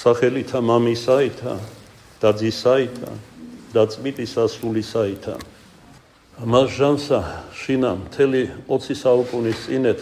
სახელითა მამისაითა და ძისაითა და წმინდისა სულისაითა. მას ჟამსა შინა მთელი 20 საუკუნის წინეთ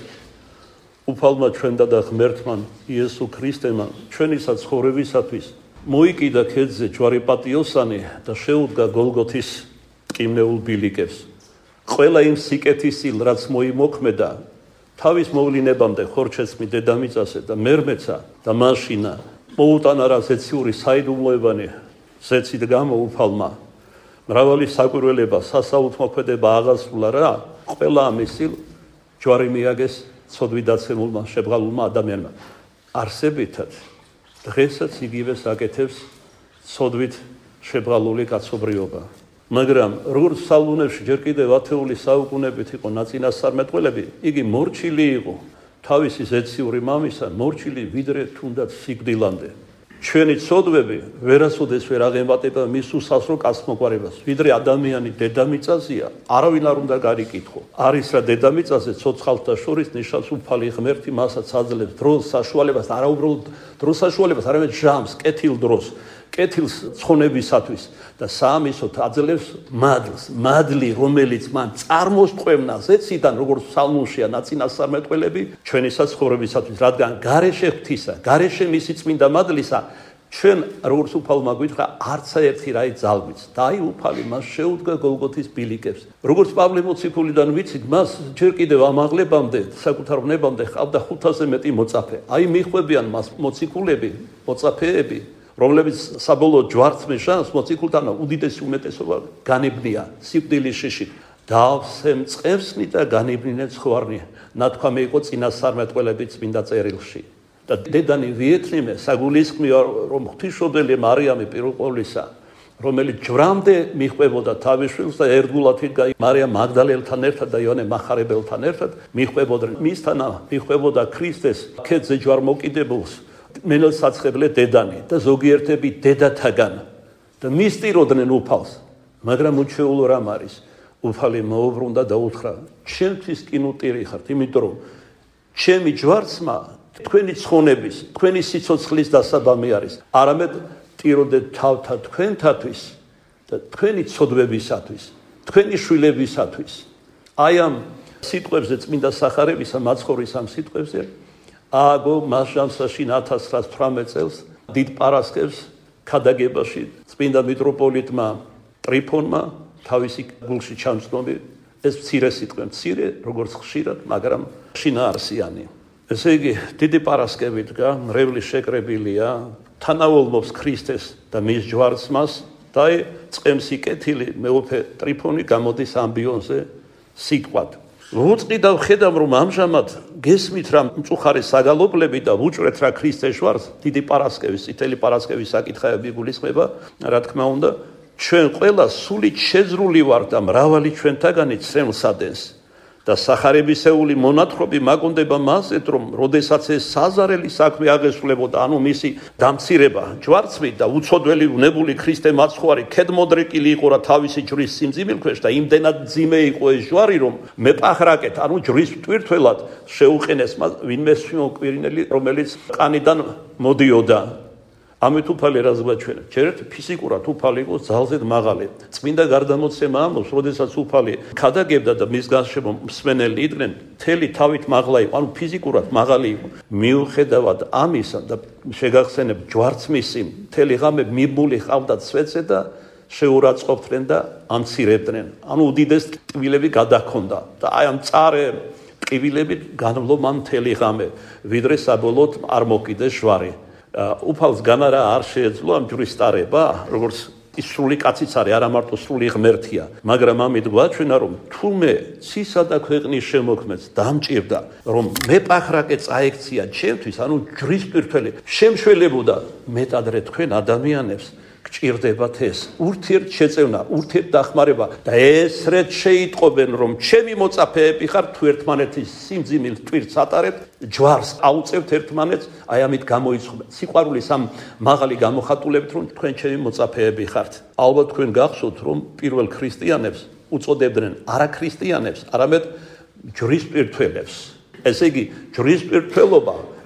უფალმა ჩვენდა და ღმერთმა იესო ქრისტემ ჩვენი საცხოვრებისათვის მოიკიდა ქედზე ჯვარი პატიოსანი და შეუდგა გოლგოთის ტკივნეულ ბილიკებს. ყველა იმ სიკეთისილ რაც მოიმოქმედა თავის მოვლინებამდე ხორჩესმი დედამიწაზე და მერმეცა და მაშინა მოუტანა რა ზეციური საიდუმლოებანი ზეცით გამო უფალმა მრავალი საკვირველება სასაუთმოქმედება აღასრულა რა ყველა ამისილ ჯვარი მიაგეს ცოდვით დაცემულმა შებრალულმა ადამიანმა არსებითად დღესაც იგივეს აკეთებს ცოდვით შებრალული კაცობრიობა. მაგრამ როგორც სალუნებში ჯერ კიდევ ათეული საუკუნებით იყო ნაწინასწარმეტყველები, იგი მორჩილი იყო თავისი ზეციური მამისა, მორჩილი ვიდრე თუნდაც სიკვდილამდე. ჩვენი ცოდვები ვერასოდეს ვერ აღემატება მის უსასრო კაცმოყვარებას, ვიდრე ადამიანი დედამიწაზეა, არავინ არ უნდა გარიკითხო. არის რა დედამიწაზე ცოცხალთა შორის ნიშნავს უფალი ღმერთი, მასაც აძლევს დროს საშუალებას, არა უბრალოდ დროს საშუალებას, არამედ ჟამს, კეთილ დროს. კეთილს ცხონებისათვის და საამისოდ აძლევს მადლს, მადლი რომელიც მან წარმოსტყვევნა ზეციდან როგორც სალმუნშია ნაწინასწარმეტყველები ჩვენი საცხოვრებისათვის, რადგან გარეშე ღვთისა, გარეშე მისი წმინდა მადლისა ჩვენ როგორც უფალმა გვითხრა არც ერთი რაი ძალვიც და აი უფალი მას შეუდგა გოლგოთის ბილიკებს. როგორც პავლე მოციქულიდან ვიცით, მას ჯერ კიდევ ამაღლებამდე, საკუთარ ვნებამდე ჰყავდა 500-ზე მეტი მოწაფე. აი მიხვებიან მას მოციქულები, მოწაფეები, რომლებიც საბოლოო ჯვარცმის ჟამს მოციქულთან უდიდესი უმეტესობა განებნია სიკვდილის შიშით. დავსემ წყევსნი და განებნინე ცხვარნი, ნათქვამი იყო წინასწარმეტყველების წმინდა წერილში. და დედანი ვიეთნიმე საგულისხმოა, რომ ღვთისმშობელი მარიამი პირველყოვლისა, რომელიც ჯვრამდე მიხვებოდა თავის შვილს და ერთგულად იდგა მარიამ მაგდალელთან ერთად და იოანე მახარებელთან ერთად მიხვებოდა მისთანა მიხვებოდა ქრისტეს ქედზე ჯვარმოკიდებულს მენელსაცხებლე დედანი და ზოგიერთები დედათაგან და მისტიროდნენ უფალს. მაგრამ უჩვეულო რამ არის? უფალი მოუბრუნდა და უთხრა, ჩემთვის კინუტირი ხართ, იმიტომ რომ ჩემი ჯვარცმა თქვენი ცხონების, თქვენი სიცოცხლის დასაბამი არის. არამედ ტიროდეთ თავთა თქვენთათვის და თქვენი ცოდვებისათვის, თქვენი შვილებისათვის. აი ამ სიტყვებზე წმინდა სახარებისა მაცხოვრის ამ სიტყვებზე ააგო მას ჟამსაში 1918 წელს დიდ პარასკევს ქადაგებაში წმინდა მიტროპოლიტმა ტრიფონმა თავისი გულში ჩამწნოვი ეს მცირე სიტყვე, მცირე როგორც ხშირად, მაგრამ შინაარსიანი. ესე იგი, დიდი პარასკევი დგა, მრევლის შეკრებილია, თანაულმობს ქრისტეს და მის ჯვარცმას და წყემსი კეთილი მეუფე ტრიფონი გამოდის ამბიონზე სიტყვად. ვუწყიდავ ხედავ რომ ამჟამად გესმით რა მწუხარე საგალობლები და ვუჭრეთ რა ქრისტეს ჯვარს, დიდი პარასკევის, წითელი პარასკევის საკითხები გულისხმება, რა თქმა უნდა, ჩვენ ყველა სულით შეძრული ვართ და მრავალი ჩვენთაგანი ცრემლსადენს და სახარებისეული მონათხრობი მაგონდება მასეთ, რომ როდესაც ეს საზარელი საქმე აღესრულებოდა, ანუ მისი დამცირება ჯვარცმით და უცოდველი ვნებული ქრისტე მაცხვარი ქედმოდრეკილი იყო რა თავისი ჯვრის სიმძიმილქვეშ და იმდენად ძიმე იყო ეს ჯვარი, რომ მეპახრაკეთ, ანუ ჯვრის მტვირთველად შეუყენეს მას ვინმე მოკვირინელი, რომელიც ყანიდან მოდიოდა. ამით უფალი რას გვაჩვენა? ჯერ ფიზიკურად უფალი იყო ძალზედ მაღალი. წმინდა გარდამოცემა ამბობს, როდესაც უფალი ქადაგებდა და მის გარშემო მსმენელი იდგნენ, მთელი თავით მაღლა იყო, ანუ ფიზიკურად მაღალი იყო. მიუხედავად ამისა და შეგახსენებ ჯვარცმისი მთელი ღამე მიბული ყავდათ სვეტზე და შეურაცხყოფდნენ და ამცირებდნენ. ანუ უდიდეს ტკივილები გადაქონდა და აი ამ წარე ტკივილებით განვლო მთელი ღამე, ვიდრე საბოლოოდ არ მოკიდეს ჯვარი. უფალს განარა არ შეეძლო ამ ჯვრის ტარება, როგორც ის სრული კაციც არის, არა მარტო სრული ღმერთია, მაგრამ ამით გვაჩვენა, რომ თურმე ცისა და ქვეყნის შემოქმედს დამჭირდა, რომ მეპახრაკე წაექცია ჩემთვის, ანუ ჯვრის მტვირთველი შემშველებოდა მეტადრე თქვენ ადამიანებს გჭირდებათ ეს ურთიერთშეწევნა, ურთიერთდახმარება და ესრეთ შეიტყობენ, რომ ჩემი მოწაფეები ხარ, თუ ერთმანეთის სიმძიმილ ტვირთს ატარებთ, ჯვარს აუწევთ ერთმანეთს, აი ამით გამოიცხობენ სიყვარულის ამ მაღალი გამოხატულებით, რომ თქვენ ჩემი მოწაფეები ხართ. ალბათ თქვენ გახსოვთ, რომ პირველ ქრისტიანებს უწოდებდნენ არა ქრისტიანებს, არამედ ჯვრის მტვირთველებს. ესე იგი, ჯვრის მტვირთველობა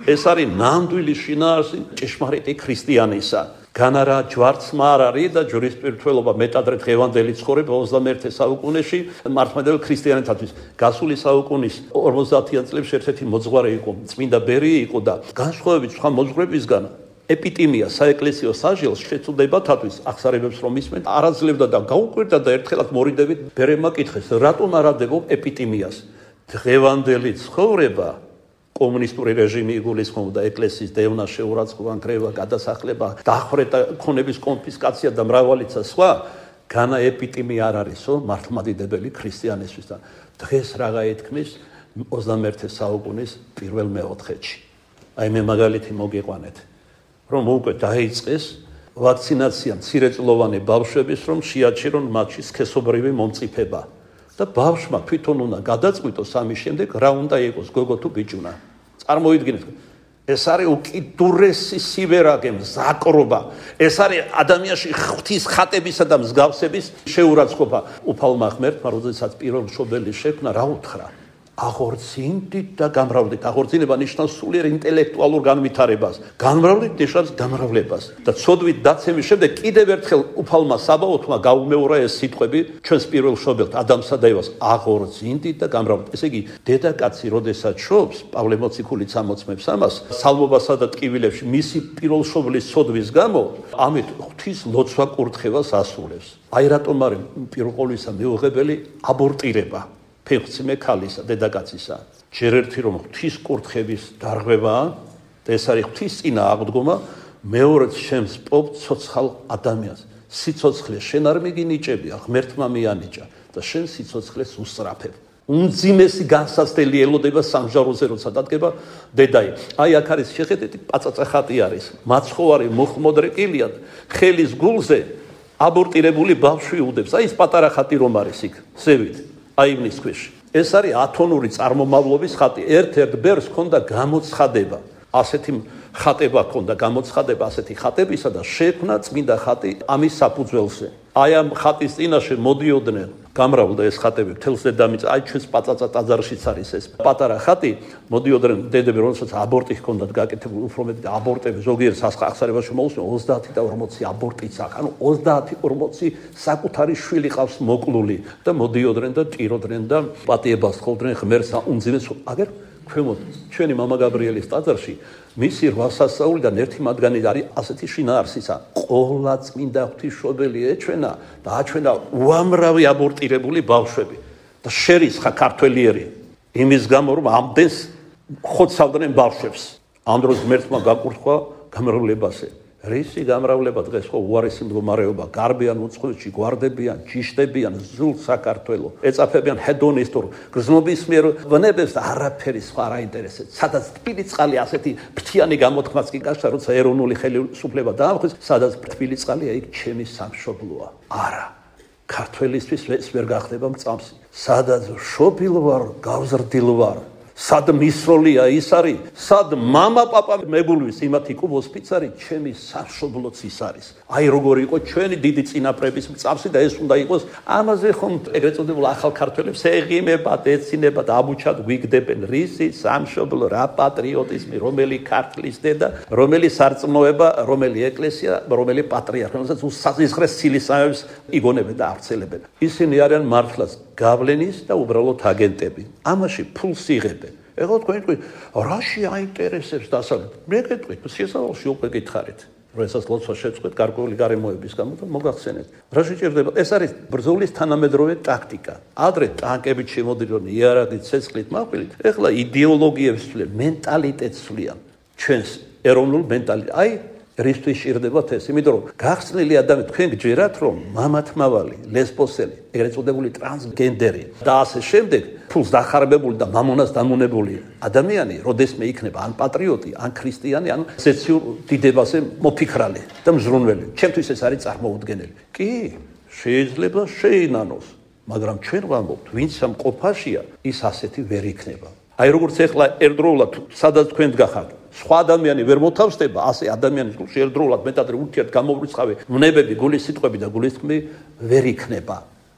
ეს არის ნამდვილი შინაარსი ჭეშმარიტი ქრისტიანისა. განარა ჯვარცმა არ არის და ჯვრის პირთველობა მეტადრე დღევანდელი ცხოვრება 21 საუკუნეში მართლმადიდებელი ქრისტიანებისთვის. გასული საუკუნის 50-იან წლებში ერთ-ერთი მოძღვარი იყო, წმინდა ბერი იყო და განსხვავებით სხვა მოძღვრებისგან ეპიტიმია საეკლესიო საჟელს შეცვლებათათვის ახსარებებს რომ ისმენ არაძლევდა და გაუკვირდა და ერთხელაც მორიდებით ბერებმა კითხეს რატომ არ ადებობ ეპიტიმიას. დღევანდელი ცხოვრება კომუნისტური რეჟიმი იგულისხმობდა ეკლესიის დევნა, შეურაცხყოფა, კრება, გადასახლება, დახვრეტა, ქონების კონფისკაცია და მრავალიცა სხვა, განა ეპიტიმი არ არისო მართლმადიდებელი ქრისტიანისთვის და დღეს რაღა ეთქმის 21 საუკუნის პირველ მეოთხედში. აი მე მაგალითი მოგიყვანეთ, რომ უკვე დაიწყეს ვაქცინაცია მცირეწლოვანი ბავშვების, რომ შეაჩერონ მათში სქესობრივი მომწიფება. და ბავშვმა თვითონ უნდა გადაწყვიტოს ამის შემდეგ რა უნდა იყოს გოგო თუ ბიჭუნა. წარმოიდგინეთ, ეს არის უკიდურესი სიბერაგე, მზაკრობა, ეს არის ადამიანში ღვთის ხატებისა და მსგავსების შეურაცხყოფა. უფალმა ღმერთმა, როდესაც პირველ მშობელი შექმნა, რა უთხრა? აღორძინდით და გამრავლდით. აღორძინება ნიშნავს სულიერ ინტელექტუალურ განვითარებას. გამრავლდით ნიშნავს გამრავლებას. და ცოდვით დაცემის შემდეგ კიდევ ერთხელ უფალმა საბაოთმა გაუმეორა ეს სიტყვები ჩვენს პირველ მშობელთ ადამსა და ევას. აღორძინდით და გამრავლდით. ესე იგი, დედაკაცი როდესაც შობს, პავლე მოციქულიც ამოწმებს ამას, სალმობასა და ტკივილებში მისი პირველ მშობლის ცოდვის გამო, ამით ღვთის ლოცვა კურთხევას ასრულებს. აი რატომ არის პირველ ყოვლისა მიუღებელი აბორტირება. ფეხმძიმე ქალისა, დედაკაცისა. ჯერ ერთი რომ ღვთის კურთხების დარღვევაა და ეს არის ღვთის წინა აღდგომა, მეორედ შენს პოპ ცოცხალ ადამიანს. სიცოცხლე შენ არ მიგინიჭებია, ღმერთმა მიანიჭა და შენ სიცოცხლეს უსწრაფებ. უმძიმესი განსაცდელი ელოდება სამჟაროზე როცა დადგება დედაი. აი აქ არის შეხედეთ, პაწაწა ხატი არის. მაცხოვარი მოხმოდრეკილია, ხელის გულზე აბორტირებული ბავშვი უდებს. აი ეს პატარა ხატი რომ არის იქ, ზევით. აივნის ქვეშ. ეს არის ათონური წარმომავლობის ხატი. ერთ-ერთ ბერს ჰქონდა გამოცხადება. ასეთი ხატება ჰქონდა, გამოცხადება ასეთი ხატებისა და შექმნა წმინდა ხატი ამის საფუძველზე. აი ამ ხატის წინაშე მოდიოდნენ, გამრავლდა ეს ხატები მთელს დედამიწაზე. აი ჩვენს პაწაწა ტაძარშიც არის ეს პატარა ხატი. მოდიოდნენ დედები, რომელსაც აბორტი ჰქონდათ გაკეთებული, უფრო მეტი აბორტები ზოგიერთ ახსარებაში მოусმენ 30 და 40 აბორტიც აქვს. ანუ 30-40 საკუთარი შვილი ყავს მოკლული და მოდიოდნენ და ტიროდნენ და პატიებას ხოვდნენ ღმერთს უმძიმეს. აგერ ქვემოთ ჩვენი მამა გაბრიელის ტაძარში მისი 8 სასწაულიდან ერთი მათგანი არის ასეთი შინაარსისა. ყოლა წმინდა ღვთისმშობელი ეჩვენა და აჩვენა უამრავი აბორტირებული ბავშვები და შერისხა ქართველიერი იმის გამო რომ ამდენს ხოცავდნენ ბავშვებს. ამ დროს ღმერთმა გაკურთხვა გამრავლებაზე. რისი გამრავლება დღეს ხო უარესი მდგომარეობა, გარბიან უცხოეთში, გვარდებიან, ჯიშდებიან ზულ საქართველო, ეწაფებიან ჰედონისტურ გრძნობის მიერ ვნებებს და არაფერი სხვა არ აინტერესებს. სადაც თბილი წყალი ასეთი ფრთიანი გამოთქმაც კი გასვა, როცა ეროვნული ხელისუფლება დაამხეს, სადაც თბილი წყალია, იქ ჩემი სამშობლოა. არა, ქართველისთვის ეს ვერ გახდება მწამსი. სადაც შობილ ვარ, გავზრდილ ვარ. სად მისროლია ის არის, სად მამა პაპა მეგულვის იმათი კუბოსფიც არის, ჩემი სამშობლოც ის არის. აი როგორი იყო ჩვენი დიდი წინაპრების მწამსი და ეს უნდა იყოს. ამაზე ხომ ეგრეთ წოდებულ ახალ ქართველებს ეღიმებათ, ეცინებათ, აბუჩად გვიგდებენ. რისი სამშობლო, რა პატრიოტიზმი, რომელი ქართლის დედა, რომელი სარწმუნოება, რომელი ეკლესია, რომელი პატრიარქი, რომელსაც უსაზღრეს ცილისამებს იგონებენ და ავრცელებენ. ისინი არიან მართლაც გავლენის და უბრალოდ აგენტები. ამაში ფულს იღებენ. ეხლა თქვენ თქვით, რაში აინტერესებს დასავლეთ? მე გეტყვით, შესავალში უკვე გითხარით. როდესაც ლოცვა შეწყვეტ გარკვეული გარემოების გამო და მოგახსენეთ. რაში ჭირდება? ეს არის ბრძოლის თანამედროვე ტაქტიკა. ადრე ტანკებით შემოდიოდნენ, იარაღით, ცეცხლით, მაყვილით. ეხლა იდეოლოგიებს ცვლიან, მენტალიტეტს ცვლიან. ჩვენს ეროვნულ მენტალიტეტს. აი რისთვის ჭირდებათ ეს? იმიტომ რომ გახსნილი ადამიანი თქვენ გჯერათ რომ მამათმავალი, ლესბოსელი, ეგრეთ წოდებული ტრანსგენდერი და ასე შემდეგ, ფულს დახარბებული და მამონას დამონებული ადამიანი, როდესმე იქნება ან პატრიოტი, ან ქრისტიანი, ან სეციურ დიდებაზე მოფიქრალი და მზრუნველი. ჩემთვის ეს არის წარმოუდგენელი. კი, შეიძლება შეინანოს, მაგრამ ჩვენ ვამბობთ, ვინც ამ ყოფაშია, ის ასეთი ვერ იქნება. აი როგორც ეხლა ერთდროულად სადაც თქვენ გახართ, სხვა ადამიანი ვერ მოთავსდება, ასე ადამიანის გულში ერთდროულად მეტად ურთიერთ გამოვრიცხავი ვნებები, გულის სიტყვები და გულის თქმი ვერ იქნება.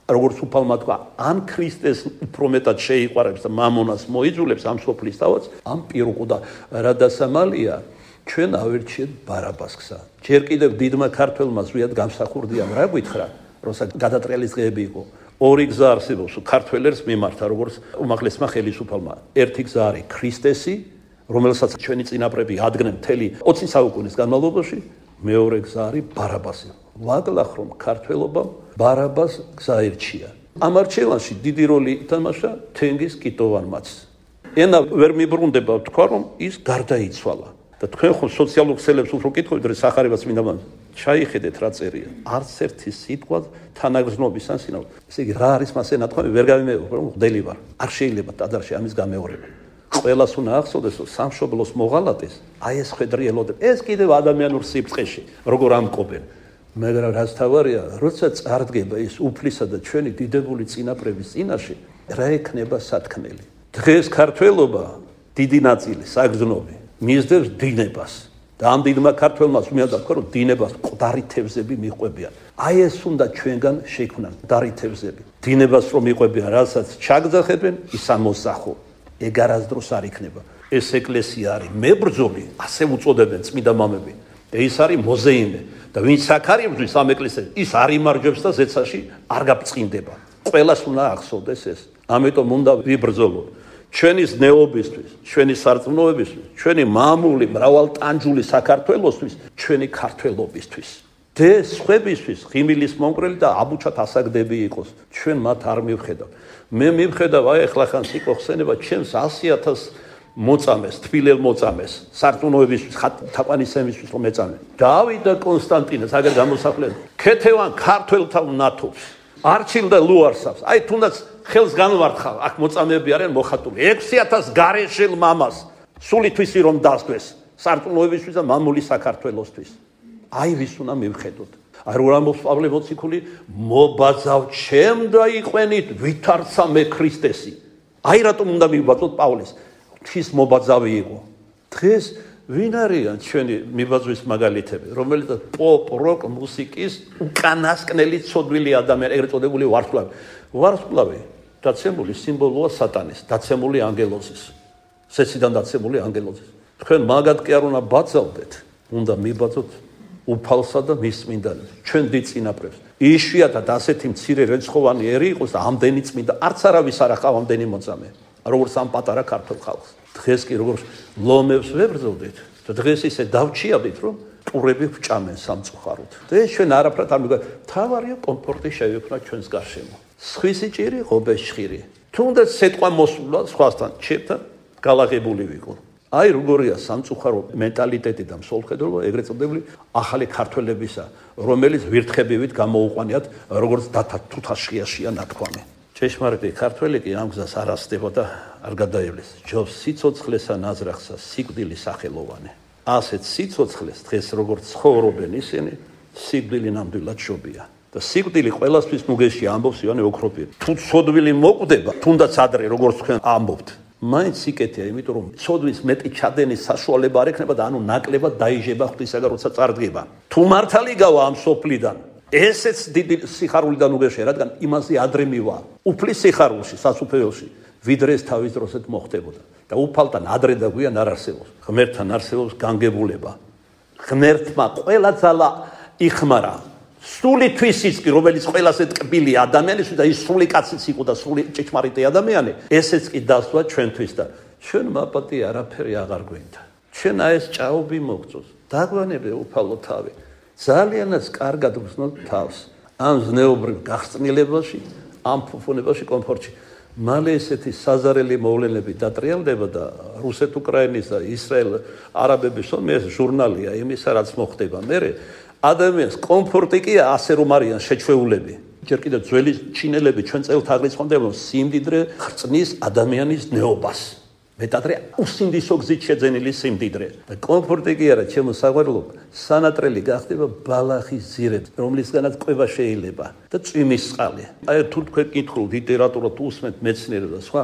როგორც უფალმა თქვა, ან ქრისტეს უფრო მეტად შეიყვარებს და მამონას მოიძულებს ამ სოფლის თავად, ამ პირუყო და რა დასამალია, ჩვენ ავირჩიეთ ბარაბას გზა. ჯერ კიდევ დიდმა ქართველმა ზვიად გამსახურდია რა გითხრა, როცა გადატრიალის დღეები იყო. ორი გზა არსებობს ქართველებს მიმართა, როგორც უმაღლესმა ხელისუფალმა. ერთი გზა არის ქრისტესი, რომელსაც ჩვენი წინაპრები ადგენენ მთელი 20 საუკუნის განმავლობაში, მეორე გზა არის ბარაბასი. ვაკლახ რომ ქართველობამ ბარაბას გზა ერჩია. ამ არჩევანში დიდი როლი ითამაშა თენგიზ კიტოვანმაც. ენა ვერ მიბრუნდება თქვა რომ ის გარდაიცვალა. და თქვენ ხო სოციალურ ქსელებს უფრო კითხავთ, რომ სახარებას მინდა ჩაიხედეთ რა წერია. არც ერთი სიტყვა თანაგრძნობის ან სინამდვილე. ესე იგი რა არის მასე ნათქვამი, ვერ გამიმეორებ, რომ მღვდელი ვარ. არ შეიძლება ტაძარში ამის გამეორება. ყველას უნდა ახსოვდეს, რომ სამშობლოს მოღალატეს, აი ეს ხედრი ელოდება. ეს კიდევ ადამიანურ სიბრწყეში, როგორ ამკობენ. მაგრამ რაც თავარია, როცა წარდგება ის უფლისა და ჩვენი დიდებული წინაპრების წინაშე, რა ექნება სათქმელი. დღეს ქართველობა დიდი ნაწილი საგრძნობი მისდევს დინებას. და ამ დიდმა ქართველმაც უნდა თქვა, რომ დინებას მკვდარი თევზები მიყვებიან. აი ეს უნდა ჩვენგან შექმნან მკვდარი თევზები. დინებას რომ მიყვებიან, რასაც ჩაგძახებენ, ის ამოსახო. ეგ არასდროს არ იქნება. ეს ეკლესია არის მებრძოლი, ასე უწოდებენ წმინდა მამები. და ის არის მოზეიმე. და ვინც აქ არის მძვის ამ ეკლესიას, ის არ იმარჯვებს და ზეცაში არ გაბწყინდება. ყველას უნდა ახსოვდეს ეს. ამიტომ უნდა ვიბრძოლოთ. ჩვენი ზნეობისთვის, ჩვენი სარწმუნოებისთვის, ჩვენი მამული მრავალტანჯული საქართველოსთვის, ჩვენი ქართველობისთვის. სხვებისთვის ღიმილის მომკვრელი და აბუჩათ ასაგდები იყოს. ჩვენ მათ არ მივხედავ. მე მივხედავ აი ახლა ხან სიკო ხსენება ჩემს 100,000 მოწამეს, თბილელ მოწამეს, სარწმუნოებისთვის, თაყვანისმისთვის რომ მეწამე. დავით და კონსტანტინეს აგერ გამოსახლენ. ქეთევან ქართველთა ნათობს. არჩილ და ლუარსავს. აი თუნდაც ხელს განვართხავ, აქ მოწამეები არიან მოხატული. 6,000 გარეშელ მამას სულითვისი რომ დასდვეს, სარწმუნოებისთვის და მამული საქართველოსთვის. აი ვის უნდა მივხედოთ. აი რა ამბობს პავლე მოციქული, მობაძავ ჩემ და იყვენით ვითარცა მე ქრისტესი. აი რატომ უნდა მივბაძოთ პავლეს? ღვთის მობაძავი იყო. დღეს ვინ არიან ჩვენი მიბაძვის მაგალითები, რომელიც პოპ, როკ მუსიკის უკანასკნელი ცოდვილი ადამიანი, ეგრეთ წოდებული ვარსკვლავი. ვარსკვლავი დაცემული სიმბოლოა სატანის, დაცემული ანგელოზის. სეციდან დაცემული ანგელოზის. თქვენ მაგათ კი არ უნდა ბაძავდეთ, უნდა მიბაძოთ უფალსა და მის წმინდანებს, ჩვენ დიდ წინაპრებს. იშვიათად ასეთი მცირე რიცხოვანი ერი იყოს და ამდენი წმინდა, არც არავის არ ახავ ამდენი მოწამე, როგორც ამ პატარა ქართულ ხალხს. დღეს კი როგორც ლომებს ვებრძოდით და დღეს ისე დავჩიავდით, რომ ტურები ვჭამენ სამწუხაროდ. და ჩვენ არაფრად არ მიგა, თავარია კომფორტი შევექმნა ჩვენს გარშემო. სხვისი ჭირი ღობეს ჭირი. თუნდაც სიტყვა მოსულა სხვასთან, ჩემთან გალაღებული ვიყო. აი როგორია სამწუხარო მენტალიტეტი და მსოლხედრობა, ეგრეთ წოდებული ახალი ქართველებისა, რომელიც ვირთხებივით გამოუყვანიათ, როგორც დათა თუთაშიაშია ნათქვამი. ჭეშმარიტი ქართველი კი ამ გზას არ ასდება და არ გადაევლეს. ჯობს სიცოცხლესა ნაზრახსა სიკვდილი სახელოვანი. ასეთ სიცოცხლეს დღეს როგორც ცხოვრობენ ისინი, სიკვდილი ნამდვილად შობია. და სიკვდილი ყველასთვის მუგეში ამბობს ივანე ოქროპირი. თუ ცოდვილი მოკვდება, თუნდაც ადრე როგორც თქვენ ამბობთ, მაინც სიკეთეა, იმიტომ რომ ცოდვის მეტი ჩადენის საშუალება არ ექნება და ანუ ნაკლებად დაიჟება ღვთისაგან როცა წარდგება. თუ მართალი გავა ამ სოფლიდან, ესეც დიდი სიხარულიდან უგეშე, რადგან იმაზე ადრე მივა. უფლის სიხარულში, სასუფეველში, ვიდრე ეს თავის დროსეთ მოხდებოდა. და უფალთან ადრე და გვიან არ არსებობს. ღმერთთან არსებობს განგებულება. ღმერთმა ყველა ძალა იხმარა. სული თვისიც კი, რომელიც ყველაზე ტკბილი ადამიანისთვის და ის სული კაციც იყო და სული ჭეჭმარიტი ადამიანი, ესეც კი დასვა ჩვენთვის და ჩვენ მაპატი არაფერი აღარ გვინდა. ჩვენ აი ეს ჭაობი მოგწოს. დაგვანებე უფალო თავი. ძალიანაც კარგად ვგრძნოთ თავს. ამ ზნეობრივ გახსნილებაში, ამ ფუფუნებაში, კომფორტში. მალე ესეთი საზარელი მოვლენები დატრიალდება და რუსეთ-უკრაინის და ისრაელ-არაბების მე ჟურნალია იმისა, რაც მოხდება. მე ადამიანს კომფორტი კი ასე რომ არიან შეჩვეულები. ჯერ კიდევ ძველი ჩინელები ჩვენ წელთაღრიცხვამდე სიმდიდრე ხრწნის ადამიანის ნეობას. მეტადრე უსინდისო გზით შეძენილი სიმდიდრე. და კომფორტი კი არა, ჩემო საყვარლო, სანატრელი გახდება ბალახის ძირები, რომლისგანაც კვება შეიძლება და წვიმის წყალი. აი თუ თქვენ კითხულობთ ლიტერატურა თუ უსმენთ მეცნიერება და სხვა,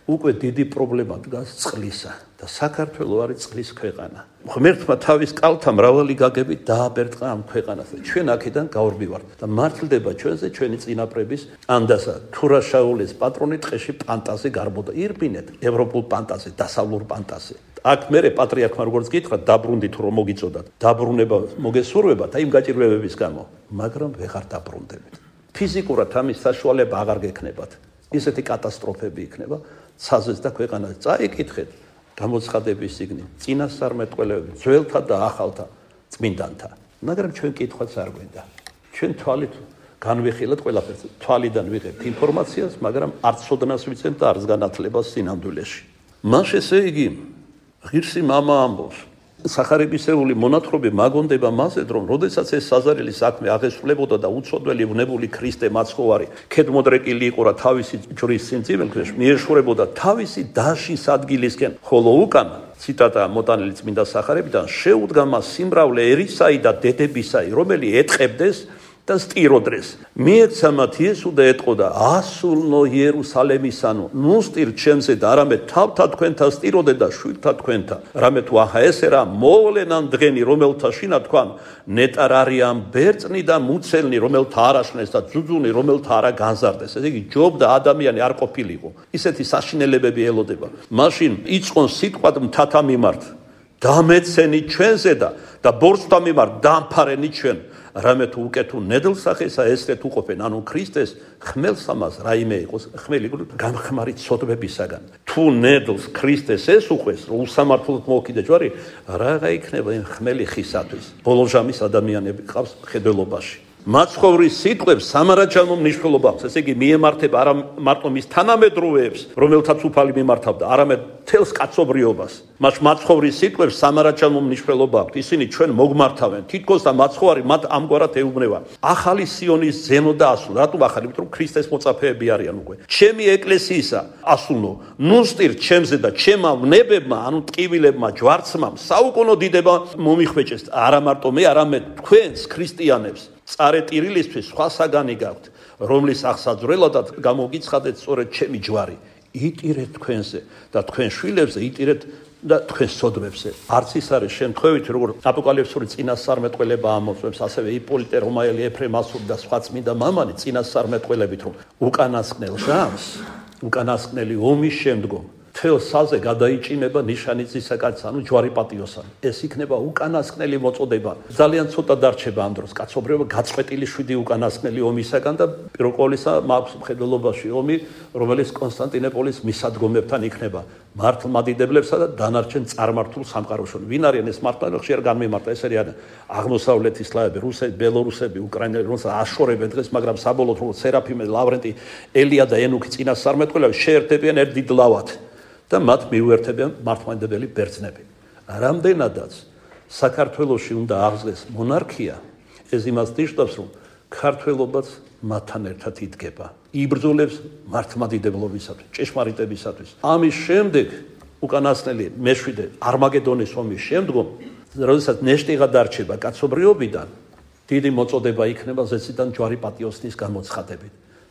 უკვე დიდი პრობლემა დგას წყლისა და საქართველოს არის წყლის ქვეყანა. ღმერთმა თავის კალთა მრავალი გაგებით დააბერტყა ამ ქვეყანას და ჩვენ აქედან გავარბივართ და მართლდება ჩვენზე ჩვენი წინაპრების ანდასა თურაშაულის პატრონი ტყეში პანტაზე გარბოდა ირბინეთ ევროპულ პანტაზე დასავლურ პანტაზე. აქ მერე პატრიარქმა როგორც გითხრა დაბრუნდით რომ მოგიწოდათ დაბრუნება მოგესურვებათ აი იმ გაჭირვებების გამო მაგრამ ვეღარ დაბრუნდებით. ფიზიკურად ამის საშუალება აღარ გექნებათ. ისეთი კატასტროფები იქნება ცაზეს და ქვეყანას წაიკითხეთ გამოცხადების სიგნი წინასწარმეტყველებები ძველთა და ახალთა წმინდანთა მაგრამ ჩვენ კითხვაც არ გვინდა ჩვენ თვალით განვიხილეთ ყველაფერს თვალიდან ვიღებთ ინფორმაციას მაგრამ არც ცოდნას ვიცემთ და არც განათლებას სინამდვილეში მას ესე იგი ღირსი მამა ამბობს სახარებისეული მონათხრობი მაგონდება მასეთ რომ როდესაც ეს საზარელი საქმე აღესრულებოდა და უცოდველი ვნებული ქრისტე მაცხოვარი ქედმოდრეკილი იყო რა თავისი ჯვრის სიმძიმელქვეშ მიეშურებოდა თავისი დაშის ადგილისკენ ხოლო უკან ციტატა მოტანილი წმინდა სახარებიდან შეუდგა მას სიმრავლე ერისაი და დედებისაი რომელი ეტყებდეს და სტიროდრეს მიეცა მათ იესო და ეტყოდა ასულნო იერუსალემისანო ნუ სტირ ჩემზე და არამედ თავთა თქვენთა სტიროდე და შვილთა თქვენთა რამე თუ ახა ესე რა მოვლენან დღენი რომელთა შინა თქვან ნეტარ არიან ბერწნი და მუცელნი რომელთა არაშნეს და ძუძუნი რომელთა არა განზარდეს ესე იგი ჯობდა ადამიანი არ ყოფილიყო ისეთი საშინელებები ელოდება მაშინ იწყონ სიტყვად მთათა მიმართ დამეცენი ჩვენზე და ბორცთა მიმართ დამფარენი ჩვენ რამე თუ უკეთო ნედლსახესა ესრეთ უყოფენ ანუ ქრისტეს ხმელსამას რაიმე იყოს ხმელი გამხმარი ცოდვებისაგან თუ ნედლს ქრისტეს ეს უყვეს რომ უსამართლოდ მოუკიდე ჯვარი რაღა იქნება იმ ხმელი ხისათვის ბოლო ჟამის ადამიანები ყავს ხედველობაში მაცხოვრის სიტყვებს სამარაჯანო მნიშვნელობა აქვს ესე იგი მიემართება არა მარტო მის თანამედროვეებს რომელთაც უფალი მიმართავდა არამედ თელს კაცობრიობას მას მაცხოვრის სიტყვებს სამარაჯანო მნიშვნელობა აქვს ისინი ჩვენ მოგმართავენ თითქოს და მაცხოვარი მათ ამგვარად ეუბნება ახალი სიონის ზენო და ასულ რატო ახალი იმიტომ რომ ქრისტეს მოწაფეები არიან უკვე ჩემი ეკლესიისა ასულო ნუ სტირ ჩემზე და ჩემა ვნებებმა ანუ ტკივილებმა ჯვარცმამ საუკუნო დიდება მომიხვეჭეს არა მარტო მე არამედ თქვენს ქრისტიანებს წარე ტირილისთვის სხვა საგანი გაქვთ რომლის აღსაძვრელადად გამოგიცხადეთ სწორედ ჩემი ჯვარი იტირეთ თქვენზე და თქვენ შვილებზე იტირეთ და თქვენ სოდვებზე არც ის არის შემთხვევითი როგორ აპოკალიფსური წინასწარმეტყველება ამოწმებს ასევე იპოლიტე რომაელი ეფრემ ასური და სხვა წმინდა მამანი წინასწარმეტყველებით რომ უკანასკნელ ჟამს უკანასკნელი ომის შემდგომ თელ საზე გადაიჭიმება ნიშანიცისა კაცს ანუ ჯვარი პატიოსანი ეს იქნება უკანასკნელი მოწოდება ძალიან ცოტა დარჩება ამ დროს კაცობრიობა გაწყვეტილი 7 უკანასკნელი ომისაგან და პირველყოლისა მაქვს მხედველობაში ომი რომელიც კონსტანტინოპოლის მისადგომებთან იქნება მართლმადიდებლებსა და დანარჩენ წარმართულ სამყაროში ვინ არიან ეს მართლმადიდებლები ხშირ განმემართა ეს არიან აღმოსავლეთის სლავები რუსები ბელორუსები უკრაინელები რომელსაც აშორებენ დღეს მაგრამ საბოლოოდ როგორც სერაფიმე ლავრენტი ელია და ენუქი წინასწარმეტყველები შეერთებიან ერთ დიდ ლავად და მათ მიუერთებიან მართლმადიდებელი ბერძნები. რამდენადაც საქართველოში უნდა აღზრდეს მონარქია, ეს იმას ნიშნავს, რომ ქართველობაც მათთან ერთად იდგება. იბრძოლებს მართლმადიდებლობისათვის, ჭეშმარიტებისათვის. ამის შემდეგ უკანასკნელი მეშვიდე არმაგედონის ომის შემდგომ, როდესაც ნეშტიღა დარჩება კაცობრიობიდან, დიდი მოწოდება იქნება ზეციდან ჯვარი პატიოსნის გამოცხადებით.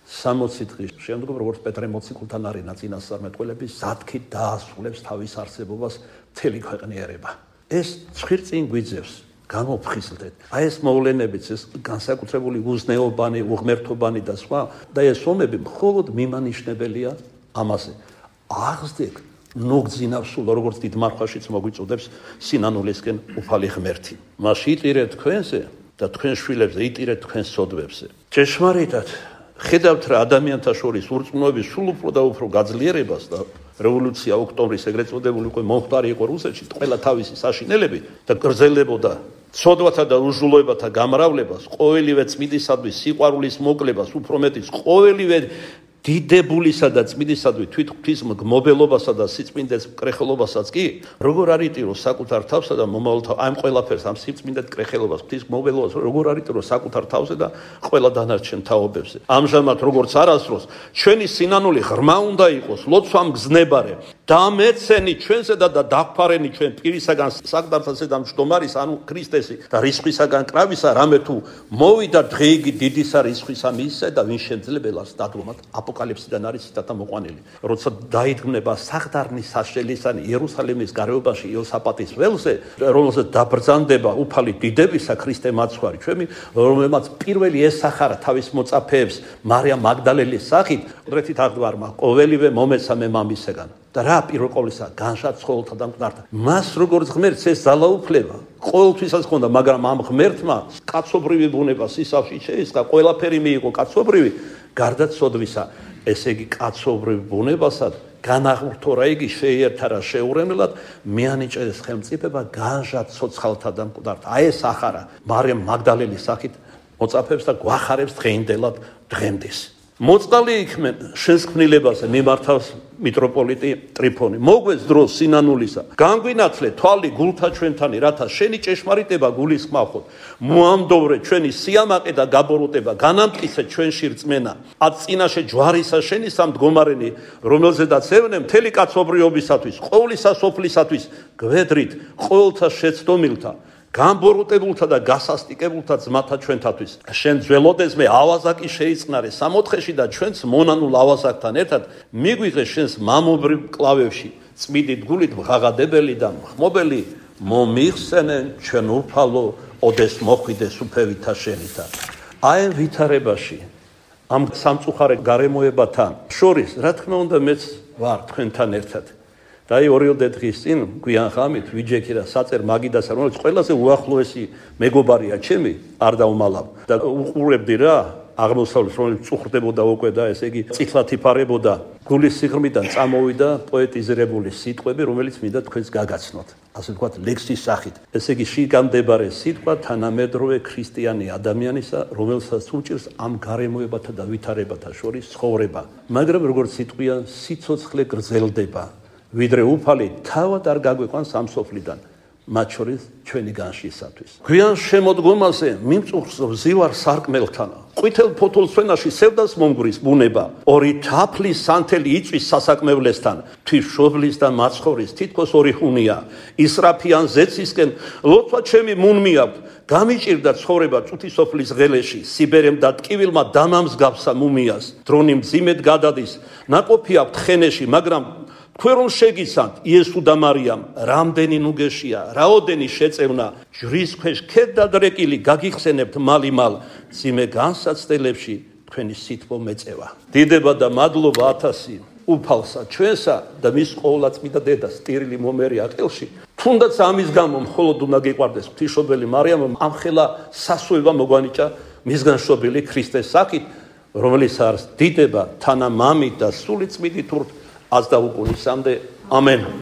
60 დღის შემდგომ როგორც პეტრე მოციქულთან არის წინასწარმეტყველები ზადქით დაასრულებს თავის არსებობას მთელი ქვეყნიერება ეს ცხვირწინ გვიძევს გამოფხიზლდეთ აი ეს მოვლენებიც ეს განსაკუთრებული უზნეობანი უღმერთობანი და სხვა და ეს ომები მხოლოდ მიმანიშნებელია ამაზე აღზრდეთ ნოგძინავსულ როგორც დიდ მარხვაშიც მოგვიწოდებს სინანულისკენ უფალი ღმერთი მას იტირეთ თქვენზე და თქვენ შვილებზე იტირეთ თქვენ სოდვებზე ჭეშმარიტად ხედავთ რა ადამიანთა შორის ურწმუნოების სულ უფრო და უფრო გაძლიერებას და რევოლუცია ოქტომბრის ეგრეთ წოდებული უკვე მომხდარი იყო რუსეთში ყველა თავისი საშინელები და გრძელებოდა ცოდვათა და უჟულოებათა გამრავლებას ყოველივე წმინდისადმის სიყვარულის მოკლებას უფრო მეტის ყოველივე დიდებულისა და წმინდისადმი თვით ღვთის მგმობელობასა და სიწმინდეს კრეხელობასაც კი როგორ არიტირო საკუთარ თავსა და მომავალ ამ ყველაფერს ამ სიწმინდეთ კრეხელობას ღვთის მგმობელობას როგორ არიტირო საკუთარ თავზე და ყველა დანარჩენ თაობებზე ამჟამად როგორც არასდროს ჩვენი სინანული ღრმა უნდა იყოს ლოცვა მგზნებარე დამეცენი ჩვენზე და დაგფარენი ჩვენ პირისაგან საკდარსასე და მჯდომარის ანუ ქრისტესი და რისხვისაგან კრავისა რამე თუ მოვიდა დღეიგი დიდისა რისხვისა მისსა და ვინ შემძლებელას დადგომად აპოკალიფსიდან არის ციტატა მოყვანილი. როცა დაიდგმება საღდარნის საშელისანი იერუსალიმის გარეუბანში იოსაფატის ველზე, რომელსაც დაბრძანდება უფალი დიდებისა ქრისტე მაცხვარი ჩვენი, რომელმაც პირველი ესახარა თავის მოწაფეებს მარიამ მაგდალელის სახით, ყდრეთით აღდვარმა ყოველივე მომეცა მე მამისგან. და რა პირველ ყოვლისა განშად ცხოველთა და მკვდართა. მას როგორც ღმერთს ეს ძალაუფლება ყოველთვისაც ჰქონდა, მაგრამ ამ ღმერთმა კაცობრივი ბუნება სისავსით შეისყა, ყველაფერი მიიღო კაცობრივი, გარდა ცოდვისა. ესე იგი კაცობრივ ბუნებასად განაღმრთო რა იგი შეიერთა რა შეურემლად მიანიჭეს ხელმწიფება განშად ცოცხალთა და მკვდართა. აი ეს ახარა მარიამ მაგდალელის სახით მოწაფებს და გვახარებს დღეინდელად დღემდის. მოწყალი იქმენ შენს ქმნილებაზე მიმართავს მიტროპოლიტი ტრიფონი. მოგვეც დროს სინანულისა. განგვინაცლე თვალი გულთა ჩვენთანი, რათა შენი ჭეშმარიტება გულისხმავხოთ. მოამდოვრე ჩვენი სიამაყე და გაბოროტება, განამტკიცე ჩვენში რწმენა. ად წინაშე ჯვარისა შენი სამდგომარენი, რომელზედაც ევნე მთელი კაცობრიობისათვის, ყოვლისა სოფლისათვის, გვედრით ყოველთა შეცდომილთა. გამბოროტებულთა და გასასტიკებულთა ძმათა ჩვენთათვის. შენ ძველოდეს მე ავაზაკი შეიწყნარე სამოთხეში და ჩვენც მონანულ ავაზაკთან ერთად მიგვიღე შენს მამობრივ კლავებში. წმიდით გულით ღაღადებელი და ხმობელი მომიხსენენ ჩვენ უფალო ოდეს მოხვიდეს უფევითა შენითა. აი ვითარებაში ამ სამწუხარე გარემოებათან შორის რა თქმა უნდა მეც ვარ თქვენთან ერთად. და ორიოდე დღის წინ გვიან ხამით ვიჯექი და საწერ მაგიდას რომელიც ყველაზე უახლოესი მეგობარია ჩემი არ დაუმალავ და უყურებდი რა აღმოსავლეთს რომელიც წუხდებოდა უკვე და ესე იგი წითლად იფარებოდა გულის სიღრმიდან წამოვიდა პოეტიზირებული სიტყვები რომელიც მინდა თქვენს გაგაცნოთ ასე ვთქვათ ლექსის სახით ესე იგი შიგამდებარე სიტყვა თანამედროვე ქრისტიანი ადამიანისა რომელსაც უჭირს ამ გარემოებათა და ვითარებათა შორის ცხოვრება მაგრამ როგორც სიტყვია სიცოცხლე გრძელდება ვიდრე უფალი თავად არ გაგვეყვანს ამ სოფლიდან მათ შორის ჩვენი განშისათვის. გვიან შემოდგომაზე მიმწუხს ვზივარ სარკმელთან. ყვითელ ფოთოლ სვენაში სევდას მომგვრის ბუნება. ორი თაფლის სანთელი იწვის სასაკმევლესთან. თვიშობლის და მაცხოვრის თითქოს ორი ხუნია. ისრაფიან ზეცისკენ ლოცვა ჩემი მუნმი აქვს. გამიჭირდა ცხოვრება წუთისოფლის ღელეში. სიბერემ და ტკივილმა დამამსგავსა მუმიას. დრონი მძიმედ გადადის. ნაყოფი აქვს თხენეში, მაგრამ თქვენ რომ შეგიცანთ იესო და მარიამ რამდენი ნუგეშია რაოდენი შეწევნა ჯვრის ქვეშ ქედადრეკილი გაგიხსენებთ მალიმალ ძიმე განსაცდელებში თქვენი სითბო მეწევა დიდება და მადლობა ათასი უფალსა ჩვენსა და მის ყოვლადწმიდა დედას ტირილი მომერი აკელში თუნდაც ამის გამო მხოლოდ უნდა გიყვარდეს ღვთისმშობელი მარიამ ამხელა სასუება მოგვანიჭა მისგან შობილი ქრისტეს სახით რომელიც არის დიდება თანამამით და სული წმიდით ურთ आज दाऊ पुलिस सामने आमेन